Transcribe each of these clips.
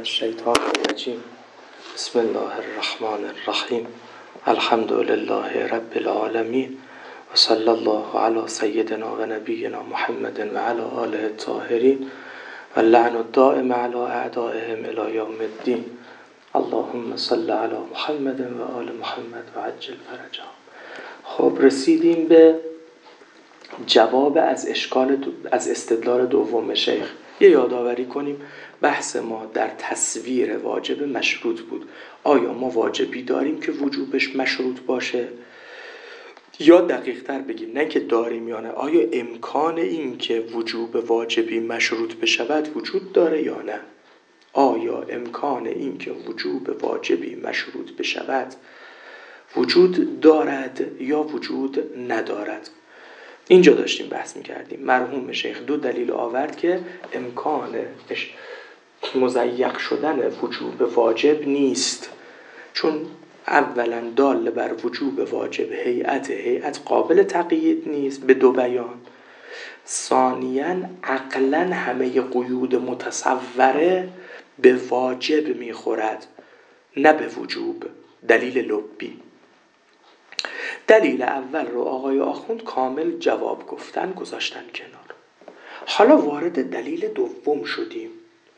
الشیطان الرجیم. بسم الله الرحمن الرحیم. الحمد لله رب العالمین و صلی الله علی سیدنا و نبینا محمد و علی آله الطاهرین و اللعن الدائم علی اعدائهم الی یوم الدین. اللهم صل علی محمد و آل محمد و عجل فرجهم. خب رسیدیم به جواب از استدلال دوم شیخ. یه یادآوری کنیم، بحث ما در تصویر واجب مشروط بود. آیا ما واجبی داریم که وجوبش مشروط باشه؟ یا دقیق تر بگیم نه که داریم یا نه، آیا امکان این که وجوب واجبی مشروط بشود وجود داره یا نه؟ آیا امکان این که وجوب واجبی مشروط بشود وجود دارد یا وجود ندارد؟ اینجا داشتیم بحث میکردیم. مرحوم شیخ دو دلیل آورد که امکان مضیق شدن وجوب واجب نیست، چون اولا دال بر وجوب واجب هیئت قابل تقیید نیست به دو بیان. ثانیاً عقلاً همه قیود متصوره به واجب میخورد نه به وجوب. دلیل لبی. دلیل اول رو آقای آخوند کامل جواب گذاشتن کنار. حالا وارد دلیل دوم شدیم.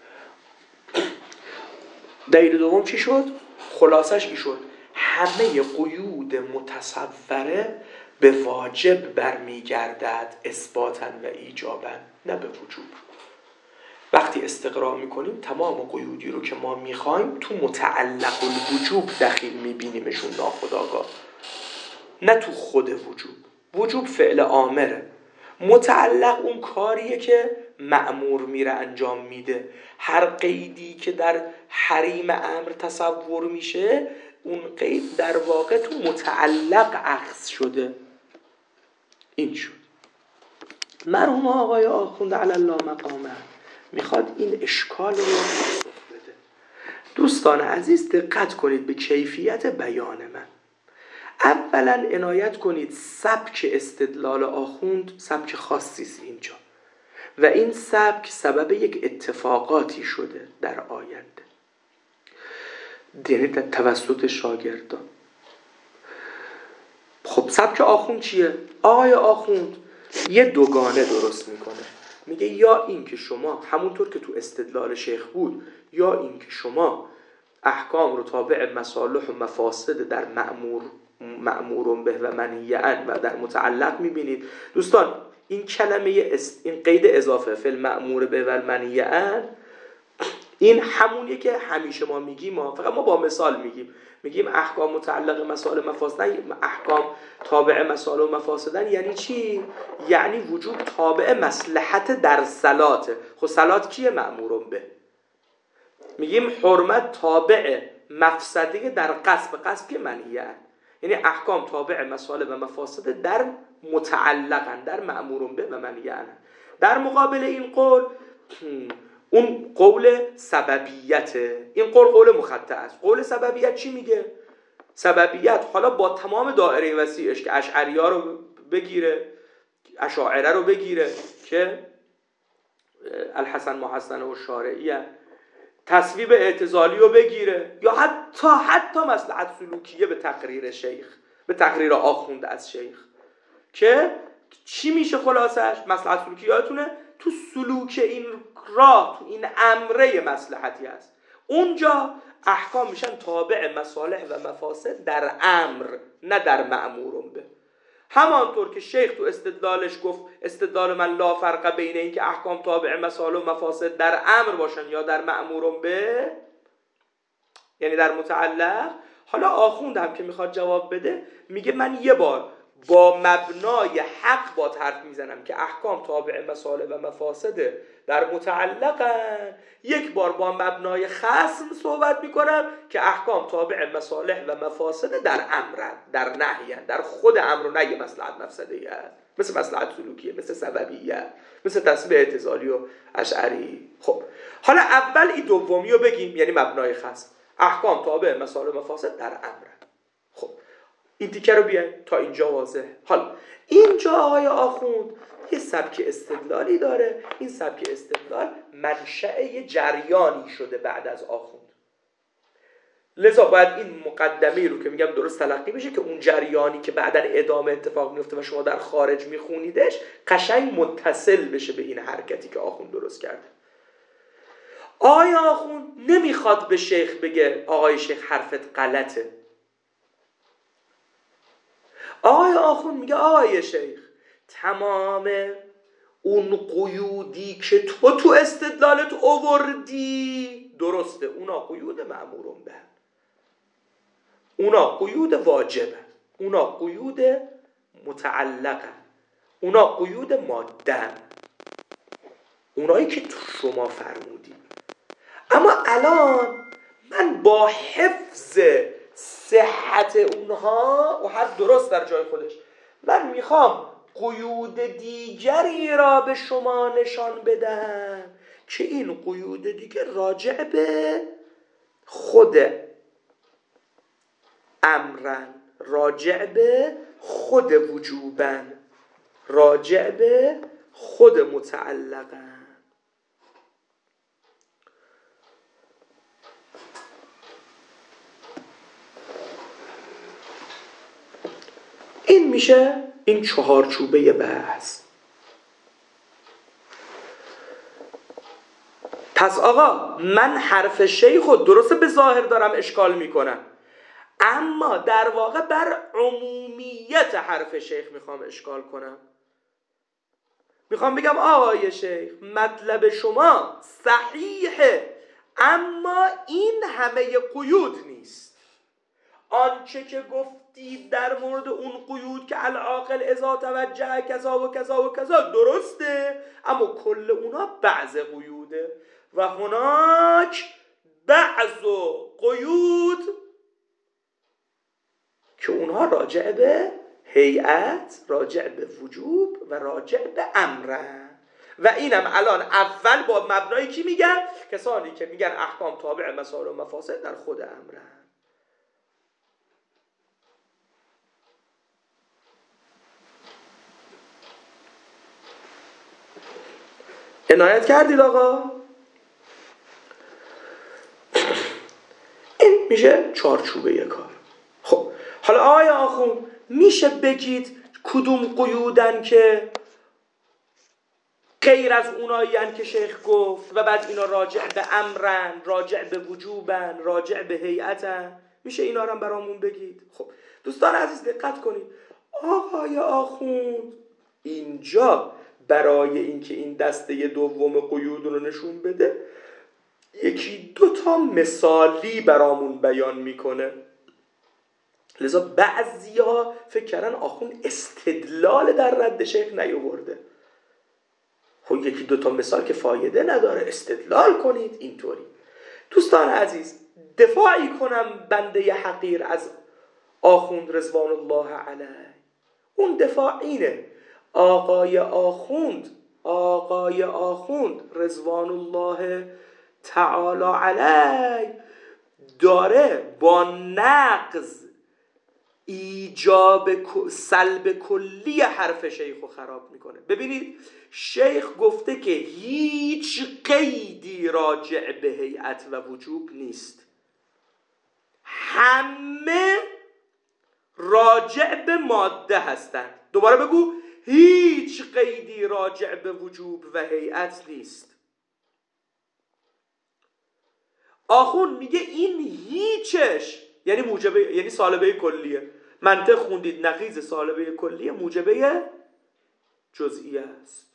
دلیل دوم چی شد؟ خلاصش چی شد؟ همه قیود متصوره به واجب برمیگردد اثباتا و ایجابا نه به وجوب. وقتی استقرا میکنیم تمام قیودی رو که ما میخوایم تو متعلق الوجوب دخیل میبینیمشون ناخودآگاه، نه تو خود وجوب. وجوب فعل آمره، متعلق اون کاریه که مأمور میره انجام میده. هر قیدی که در حریم امر تصور میشه اون قید در واقع تو متعلق اخذ شده. این شد. مرحوم آقای آخوند علی الله مقامه میخواد این اشکال رو پاسخ بده. دوستان عزیز دقت کنید به کیفیت بیان من. اولا عنایت کنید سبک استدلال آخوند سبک خاصی است اینجا و این سبک سبب یک اتفاقاتی شده در آینده، یعنی در توسط شاگردان. خب سبک آخوند چیه؟ آقای آخوند یه دوگانه درست میکنه. میگه یا این که شما همونطور که تو استدلال شیخ بود، یا این که شما احکام رو تابع مصالح و مفاسد در مأمور به و منهی عنه و در متعلق میبینید. دوستان این کلمه این قید اضافه فی المأمور به و منهی عنه این همونیه که همیشه ما میگیم، فقط ما با مثال میگیم احکام متعلق مصالح مفاسدن، احکام تابع مصالح و مفاسدن. یعنی چی؟ یعنی وجوب تابع مصلحت در صلاته. خب صلات کیه؟ مأمور به. میگیم حرمت تابع مفسده در قصب که منهی عنه. یعنی احکام تابع مصالح و مفاسد در متعلقن، در مأمور به و منهی عنه. در مقابل این قول اون قول سببیته. این قول مخطئ است. قول سببیت چی میگه؟ سببیت حالا با تمام دایره وسیعش که اشعری‌ها رو بگیره، اشاعره رو بگیره که الحسن محسن و شارعیه، تصویب اعتزالی رو بگیره، یا حتی مصلحت سلوکیه به تقریر شیخ، به تقریر آخوند از شیخ، که چی میشه خلاصش؟ مصلحت سلوکی یادتونه تو سلوک این راه، تو این امره مصلحتی هست. اونجا احکام میشن تابع مصالح و مفاسد در امر نه در مأمور به. همانطور که شیخ تو استدلالش گفت استدلال من لا فرق بین این که احکام تابع مصالح و مفاسد در امر باشن یا در مأمور به، یعنی در متعلق. حالا آخوند هم که میخواد جواب بده میگه من یه بار با مبنای حق با حرف میزنم که احکام تابع مصالح و مفاسد در متعلقن، یک بار با مبنای خصم صحبت میکنم که احکام تابع مصالح و مفاسد در امرن، در نهیان، در خود امر و نهی مصلحت مفسدیه، مثل مصلحت سلوکیه، مثل سببیه، مثل تصویب اعتزالی و اشعری. خب حالا اول این دومی رو بگیم، یعنی مبنای خصم، احکام تابع مصالح و مفاسد در امرن. خب این تیکه رو بیاین تا اینجا واضح. حالا اینجا آقای آخوند یه سبک استدلالی داره. این سبک استدلال منشأ یه جریانی شده بعد از آخوند، لذا باید این مقدمه رو که میگم درست تلقی بشه که اون جریانی که بعداً ادامه اتفاق میفته و شما در خارج میخونیدش قشنگ متصل بشه به این حرکتی که آخوند درست کرده. آقای آخوند نمیخواد به شیخ بگه آقای شیخ حرفت غلطه. آقای آخوند میگه آقای شیخ تمام اون قیودی که تو استدلالت آوردی درسته، اونا قیود مأمورون به، اونا قیود واجبه، اونا قیود متعلقه، اونا قیود ماده، اونایی که شما فرمودی. اما الان من با حفظ صحت اونها و هر درست در جای خودش، من میخوام قیود دیگری را به شما نشان بدم که این قیود دیگر راجع به خود امرن، راجع به خود وجوبن، راجع به خود متعلقن. این میشه این چهارچوبه بحث. پس آقا من حرف شیخو درسته به ظاهر دارم اشکال میکنم، اما در واقع بر عمومیت حرف شیخ میخوام اشکال کنم. میخوام بگم آقای شیخ مطلب شما صحیحه، اما این همه قیود نیست. آنچه که گفتید در مورد اون قیود که العاقل اذا توجه کذا و کذا و کذا درسته، اما کل اونا بعض قیوده و هناک بعض قیود که اونها راجع به هیئت، راجع به وجوب و راجع به امره. و اینم الان اول با مبنای کی میگن؟ کسانی که میگن احکام تابع مسائل و مفاسد در خود امره. عنایت کردید آقا؟ این میشه چارچوبه کار. خب حالا آقای آخوند میشه بگید کدوم قیودن که غیر از اونایین که شیخ گفت و بعد اینا راجع به امرن، راجع به وجوبن، راجع به هیئتن؟ میشه اینا رو هم برامون بگید؟ خب دوستان عزیز دقت کنید، آقای آخوند اینجا برای اینکه این دسته دوم قیود رو نشون بده یکی دو تا مثالی برامون بیان میکنه. لذا بعضیا فکر کردن آخوند استدلال در رد شیخ نیاورده. خب یکی دو تا مثال که فایده نداره، استدلال کنید اینطوری. دوستان عزیز دفاعی کنم بنده حقیر از آخوند رضوان الله علیه. اون دفاع اینه، آقای آخوند رضوان الله تعالی علیه داره با نقض ایجاب سلب کلی حرف شیخو خراب میکنه. ببینید شیخ گفته که هیچ قیدی راجع به هیئت و وجوب نیست، همه راجع به ماده هستند. دوباره بگو هیچ قیدی راجع به وجوب و هیئت نیست. آخوند میگه این هیچش یعنی موجبه، یعنی سالبه کلیه. منطق خوندید، نقیض سالبه کلیه موجبه جزئیه است.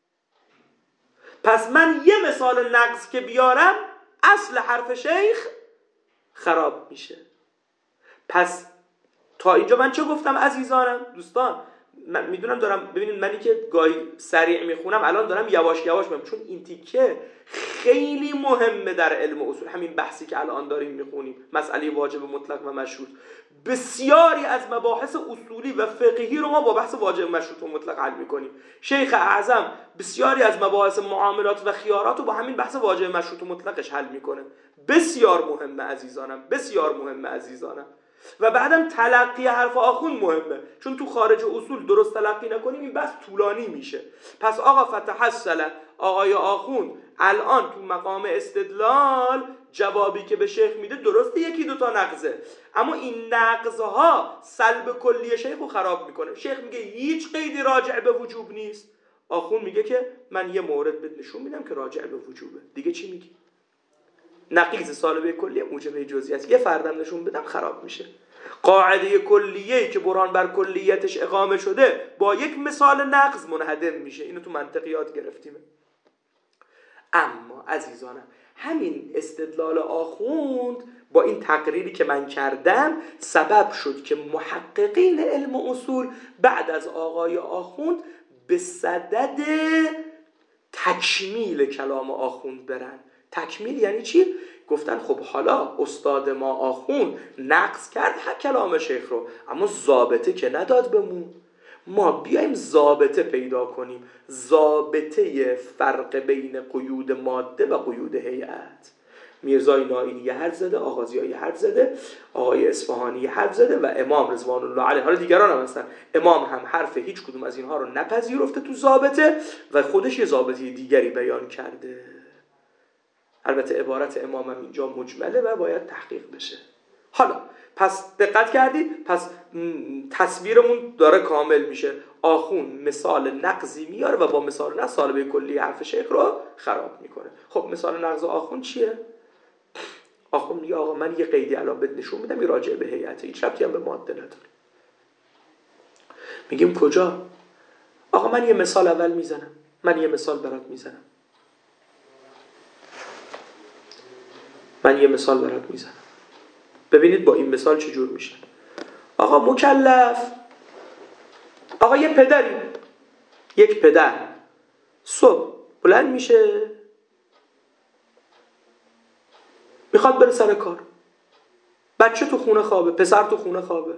پس من یه مثال نقض که بیارم اصل حرف شیخ خراب میشه. پس تا اینجا من چه گفتم عزیزانم؟ دوستان من میدونم دارم، ببینید منی که گاهی سریع میخونم الان دارم یواش یواش میخونم، چون این تیکه خیلی مهمه در علم اصول. همین بحثی که الان داریم میخونیم، مسئله واجب مطلق و مشروط، بسیاری از مباحث اصولی و فقهی رو ما با بحث واجب مشروط و مطلق حل میکنیم. شیخ اعظم بسیاری از مباحث معاملات و خیارات رو با همین بحث واجب مشروط و مطلقش حل میکنه. بسیار مهمه عزیزانم، بسیار مهمه عزیزانم. و بعدم تلقی حرف آخوند مهمه، چون تو خارج اصول درست تلقی نکنیم این بحث طولانی میشه. پس آقا فتحصل آقای آخوند الان تو مقام استدلال جوابی که به شیخ میده درسته یکی دوتا نقضه، اما این نقضها سلب کلی شیخ رو خراب میکنه. شیخ میگه هیچ قیدی راجع به وجوب نیست، آخوند میگه که من یه مورد بهت نشون میدم که راجع به وجوبه. دیگه چی میگی؟ نقیض سالبه کلیه موجبه جزئیات، یه فردم نشون بدم خراب میشه. قاعده کلیه‌ای که برهان بر کلیتش اقامه شده با یک مثال نقض منهدم میشه. اینو تو منطقیات گرفتیم. اما عزیزانم همین استدلال آخوند با این تقریری که من کردم سبب شد که محققین علم اصول بعد از آقای آخوند به صدد تکمیل کلام آخوند برن. تکمیل یعنی چی؟ گفتن خب حالا استاد ما آخوند نقض کرد کلام شیخ رو، اما ضابطه که نداد بمون، ما بیایم ضابطه پیدا کنیم، ضابطه فرق بین قیود ماده و قیود هیئت. میرزای نائینی یه حرف زده، آغازیایی حرف زده، آقای اصفهانی حرف زده و امام رضوان الله علیه، حالا دیگران هم هستن، امام هم حرف هیچ کدوم از اینها رو نپذیرفته تو ضابطه و خودش یه ضابطه دیگری بیان کرده. البته عبارت امام هم اینجا مجمله و باید تحقیق بشه. حالا پس دقت کردید؟ پس تصویرمون داره کامل میشه. آخوند مثال نقضی میاره و با مثال نقض سالبه کلی حرف شیخ رو خراب میکنه. خب مثال نقض آخوند چیه؟ آخوند میگه آقا من یه قیدی الان بهت نشون میدم این راجع به هیئته، هیچ ربطی هم به ماده نداره. میگیم کجا؟ آقا من یه مثال اول میزنم، من یه مثال برات میزنم، من یه مثال برات میزنم، ببینید با این مثال چجور میشه. آقا مکلف، آقا یه پدری، یک پدر صبح بلند میشه میخواد بره سر کار، بچه تو خونه خوابه، پسر تو خونه خوابه،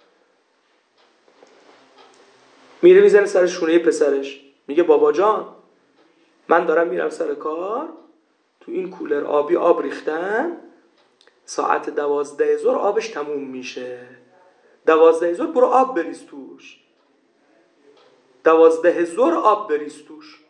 میره میزنه سر شونه پسرش، میگه بابا جان من دارم میرم سر کار، تو این کولر آبی آب ریختن، ساعت 12 ظهر آبش تموم میشه، 12 ظهر برو آب بریز توش، 12 ظهر آب بریز توش،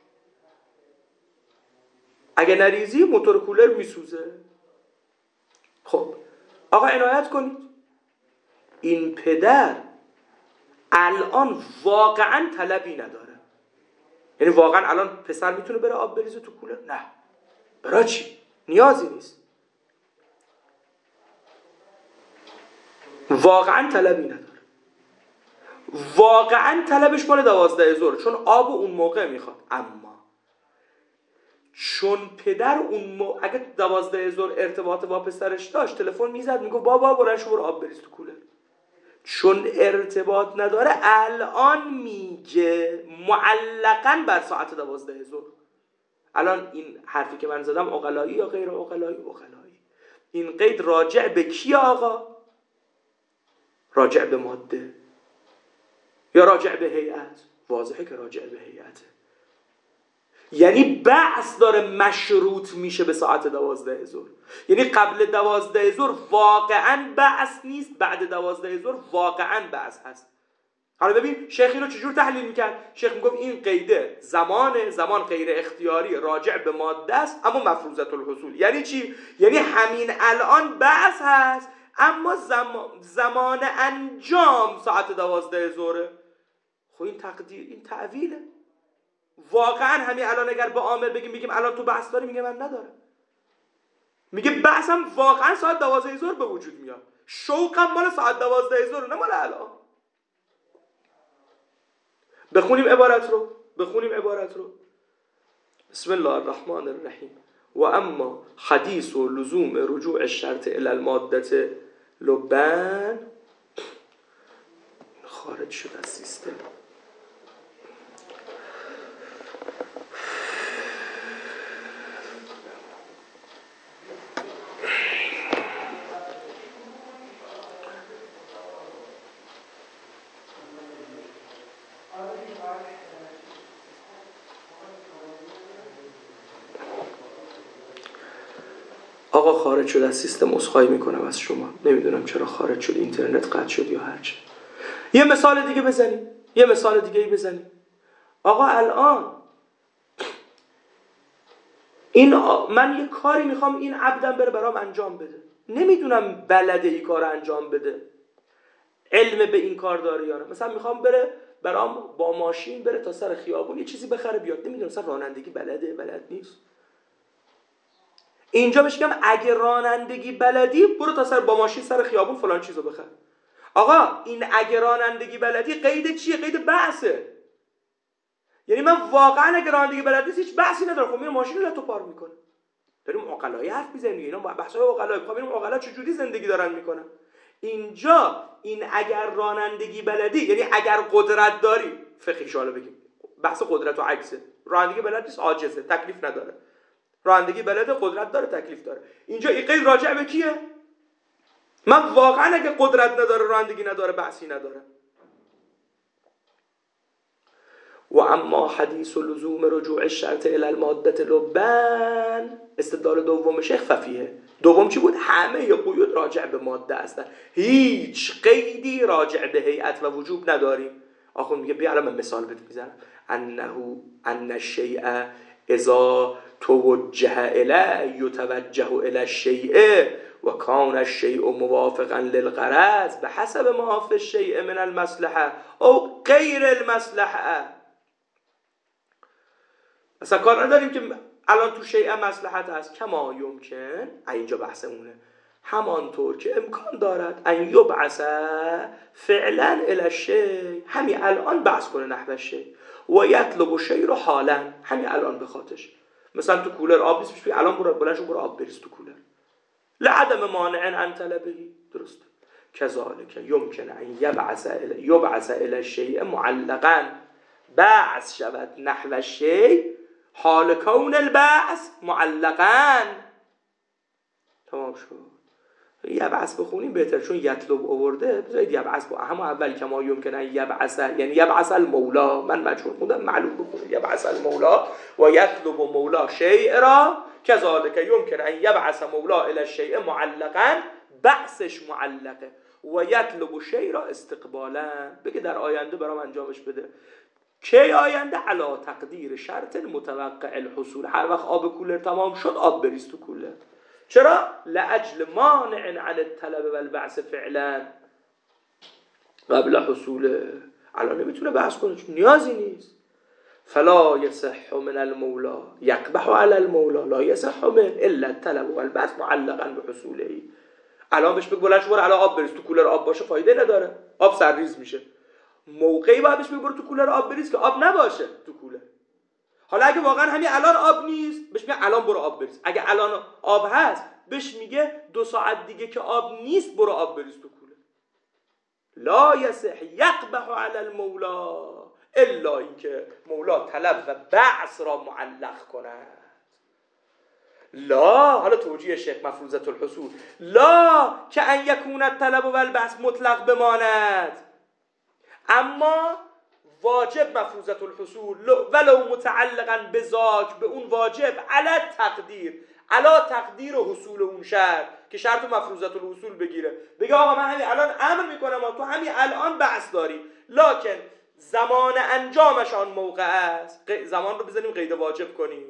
اگه نریزی موتور کولر میسوزه. خب آقا عنایت کنید، این پدر الان واقعا طلبی نداره، یعنی واقعا الان پسر میتونه بره آب بریزه تو کولر؟ نه. برای چی؟ نیازی نیست. واقعا طلبی نداره، واقعا طلبش مال 12 ظهر، چون آب اون موقع میخواد. اما چون پدر اون اگه 12 ظهر ارتباط با پسرش داشت تلفن میزد میگه بابا بلند شو برو آب بریز تو کولر، چون ارتباط نداره الان میگه معلقاً بر ساعت 12 ظهر. الان این حرفی که من زدم عقلایی یا غیر عقلایی؟ عقلایی. این قید راجع به کی آقا؟ راجع به ماده یا راجع به هیئت؟ واضحه که راجع به هیئته. یعنی بعث داره مشروط میشه به ساعت 12 ظهر، یعنی قبل 12 ظهر واقعا بعث نیست، بعد 12 ظهر واقعا بعث هست. حالا ببین شیخ اینو چجور تحلیل میکرد. شیخ میگفت این قیده زمان غیر اختیاری راجع به ماده است اما مفروضه الحصول. یعنی چی؟ یعنی همین الان بعث هست اما زمان انجام ساعت 12 ظهره. خب این تقدیر، این تعویله. واقعا همین الان اگر به عامل بگیم الان تو بحث داری، میگه من ندارم، میگه بحثم واقعا ساعت 12 ظهر به وجود میاد، شوقم مال ساعت 12 ظهر نه مال الان. بخونیم عبارت رو. بسم الله الرحمن الرحیم. و اما حدیث و لزوم رجوع الشرط الی الماده لبن، خارج شد از سیستم. آقا خارج شد از سیستم، عذرخواهی میکنم از شما، نمیدونم چرا خارج شد، اینترنت قطع شد یا هرچی. یه مثال دیگه بزنیم. آقا الان من یه کاری میخوام این عبدم بره برام انجام بده، نمیدونم بلده این کار انجام بده، علم به این کار داره یا نه. مثلا میخوام بره برام با ماشین بره تا سر خیابون یه چیزی بخره بیاد، نمیدونم مثلا رانندگی بلد نیست. اینجا بهش میگم اگه رانندگی بلدی برو تا با ماشین سر خیابون فلان چیزو بخر. آقا این اگه رانندگی بلدی قید چیه؟ قید بحثه. یعنی من واقعا اگه رانندگی بلد نیست هیچ بحثی نداره، خب میره ماشین رو تو پار میکنه. داریم عقلایی حرف میزنیم، اینا بحثای عقلایی. خب ببینیم عقلا چجوری زندگی دارن میکنن. اینجا این اگر رانندگی بلدی یعنی اگر قدرت داری، فقهیش حالا بگیم بحث قدرت و عکسه. رانندگی بلد نیست عاجزه، تکلیف نداره. رانندگی بلده قدرت داره تکلیف داره. اینجا این قید راجع به کیه؟ من واقعا اگه قدرت نداره رانندگی نداره بحثی نداره. و اما حدیث لزوم رجوع الشرط الی الماده لبن، استدلال دوم شیخ ففیه. دوم چی بود؟ همه قیود راجع به ماده هستن، هیچ قیدی راجع به هیئت و وجوب نداریم. آخون میگه بیا الان من مثال بهت میزنم. ان الشیء اذا توجه الی یتوجه الی الشیء و کان الشیء موافقا للغرض بحسب ما فی الشیء من المصلحه او غیر المصلحه. مثلا کار نداریم که الان تو شیء مصلحت هست، کما یمکن، اینجا بحثمونه، همانطور که امکان دارد ان یبعث فعلا الی الشیء، همین الان بحث کنه نحو الشیء، و یطلب شیء رو حالا، همین الان بخاطش. مثلا تو کولر آب نیست، الان برو آب بریز تو کولر، لعدم مانع عن طلبه، درست. کذالک یمکن ان یبعث الی الشیء معلقا، بعث شود نحو الشیء حال کون البعث معلقا. تمام شد. یبعث بخونیم بهتر، چون یطلب آورده، بذارید یبعث با همون اول که ما یمکن ان یبعث، یعنی یبعث المولا، من مجهول خوندم معلوم بخونید یبعث المولا و یطلب مولا شیء را، کذالک یمکن ان یبعث مولا الی الشیء معلقا، بعثش معلقه، و یطلب شیء را استقبالا، بگه در آینده برام انجامش بده. کی آینده؟ علا تقدیر شرط متوقع الحصول، هر وقت آب کولر تمام شد آب بریز تو کولر. چرا؟ لاجل مانع عن الطلب والبعث فعلا قبل حصول. الان نمیتونه بحث کنه چون نیازی نیست. فلا يصح من المولا يقبح على المولا لا يصح من الا الطلب والبعث معلقا بحصوله. الان بهش بگو بلند شو برو الان آب بریز تو کولر، آب باشه فایده نداره، آب سرریز میشه. موقعی باید بهش بگو برو تو کولر آب بریز که آب نباشه تو کولر. حالا اگه واقعا همین الان آب نیست بهش میگه الان برو آب بریز. اگه الان آب هست بهش میگه 2 ساعت دیگه که آب نیست برو آب بریز تو کولر. لا یصح یقبح علی المولا، الا اینکه مولا طلب و بعث را معلق کند. لا، حالا توجیه شیخ مفروضه الحصول، لا که ان یکون الطلب و البعث مطلق بماند، اما واجب مفروضه الحصول ولو متعلقا بذاک، به اون واجب علی تقدیر حصول اون شرط، که شرط مفروضه الحصول بگیره، بگه آقا من همین الان امر میکنم تو همین الان بحث داری، لکن زمان انجامش آن موقع است، زمان رو بزنیم قید واجب کنیم.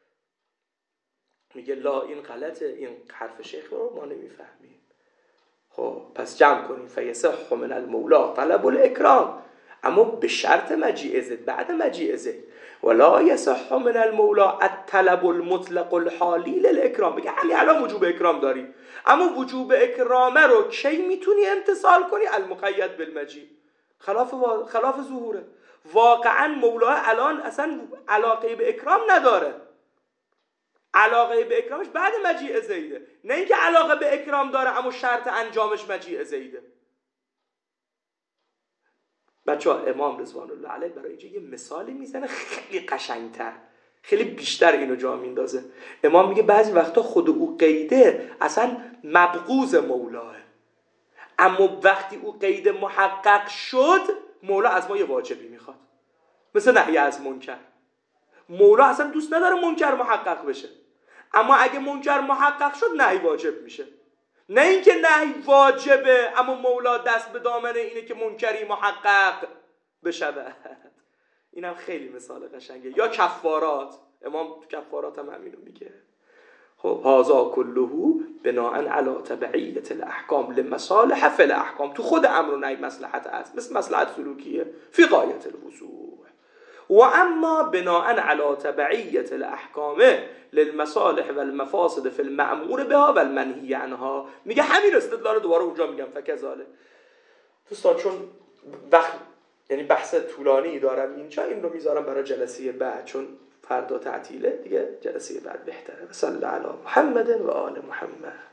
میگه لا، این غلطه، این حرف شیخ رو ما نمیفهمیم. خب پس جمع کنیم. فیصح من المولا طلب الاکرام، اما به شرط مجیء زید، بعد مجیء زید. ولا یصح من المولا الطلب المطلق الحالی للاکرام، بگه همین الان وجوب اکرام داری، اما وجوب اکرامه رو کی میتونی امتثال کنی؟ المقید بالمجیء، خلاف ظهوره. واقعا مولا الان اصلا علاقه به اکرام نداره، علاقه به اکرامش بعد مجیء زیده، نه اینکه علاقه به اکرام داره اما شرط انجامش مجیء زیده. بچه‌ها امام رضوان الله علیه برای اینجا یه مثالی میزنه خیلی قشنگتر، خیلی بیشتر اینو جا میندازه. امام میگه بعضی وقتا خود او قیده اصلا مبغوض مولاه، اما وقتی او قید محقق شد مولا از ما یه واجبی میخواد، مثل نهی از منکر. مولا اصلا دوست نداره منکر محقق بشه، اما اگه منکر محقق شد نهی واجب میشه. نه اینکه نهی واجبه اما مولا دست به دامن اینه که منکری محقق بشود. اینم خیلی مثال قشنگه. یا کفارات، امام تو کفارات هم همینو میگه. خب هذا كله بناء علی تبعیت الاحکام لمصالح فی الاحکام. تو خود امر و نهی مصلحت است، مثل مصلحت سلوکیه فی غایت الوضوح. و اما بناء علی تبعیت الاحکام للمصالح و المفاسد فی المأمور بها و المنهی عنها. میگه همین استدلال دوباره اونجا میگم فکذالک. دوستان چون وقت یعنی بحث طولانی دارم اینجا، این رو میذارم برای جلسه بعد، چون فردا تعطیله دیگه، جلسه بعد بهتره. صلی الله علی محمد و آل محمد.